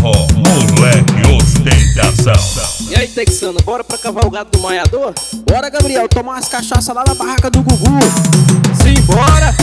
forró, moleque ostentação. E aí, Texana, bora pra cavalgada do Maiador? Bora, Gabriel, tomar umas cachaça lá na barraca do Gugu. Simbora!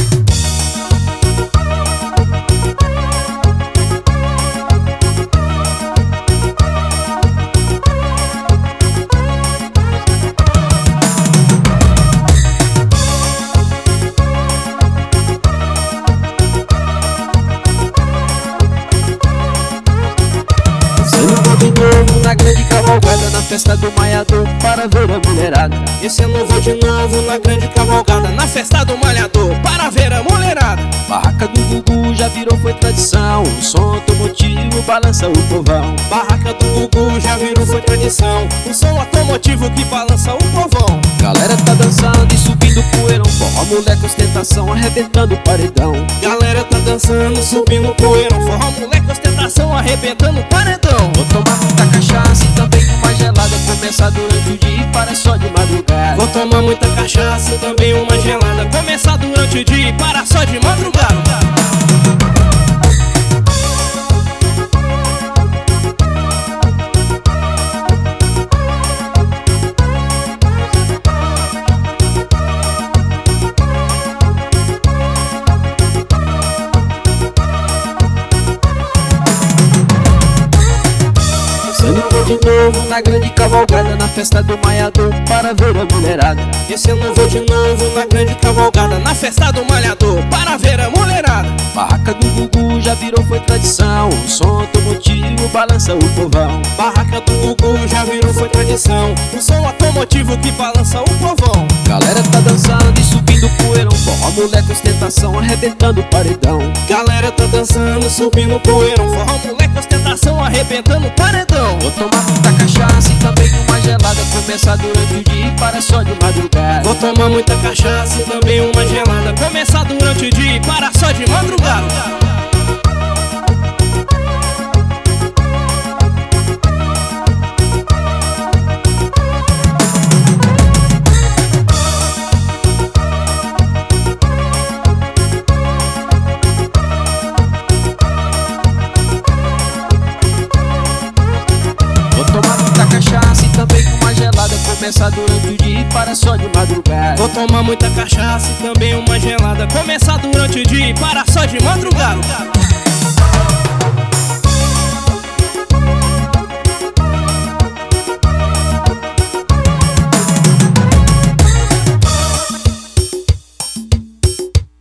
De novo na grande cavalgada, na festa do Malhador, para ver a mulherada. Esse ano vou de novo na grande cavalgada, na festa do Malhador, para ver a mulherada. Barraca do Gugu já virou, foi tradição, o som automotivo balança o povão. Barraca do Gugu já virou, foi tradição, o som automotivo que balança o povão. Galera tá dançando e subindo poeirão, forró, moleque, ostentação, arrebentando o paredão. Galera tá dançando, subindo poeirão, forró, moleque, ostentação, arrebentando o paredão. Vou tomar muita cachaça e também uma gelada, começar durante o dia e para só de madrugada. Vou tomar muita cachaça e também uma gelada, começar durante o dia e para só de madrugada. De novo na grande cavalgada, na festa do Malhador, para ver a mulherada. Esse ano vou de novo na grande cavalgada, na festa do Malhador, para ver a mulherada. Barraca do Gugu já virou, foi tradição, o som automotivo balança o povão. Barraca do Gugu já virou, foi tradição, o som automotivo que balança o povão. Galera tá dançando e subindo poeirão, forró, moleque, ostentação, arrebentando o paredão. Galera tá dançando, subindo poeirão, forró, moleque, ostentação, arrebentando o paredão. Vou tomar muita cachaça e também uma gelada, começar durante o dia e para só de madrugada. Vou tomar muita cachaça e também uma gelada, começar durante o dia e para só de madrugada. Cachaça e também uma gelada, começar durante o dia e para só de madrugada. Vou tomar muita cachaça e também uma gelada, começar durante o dia e para só de madrugada.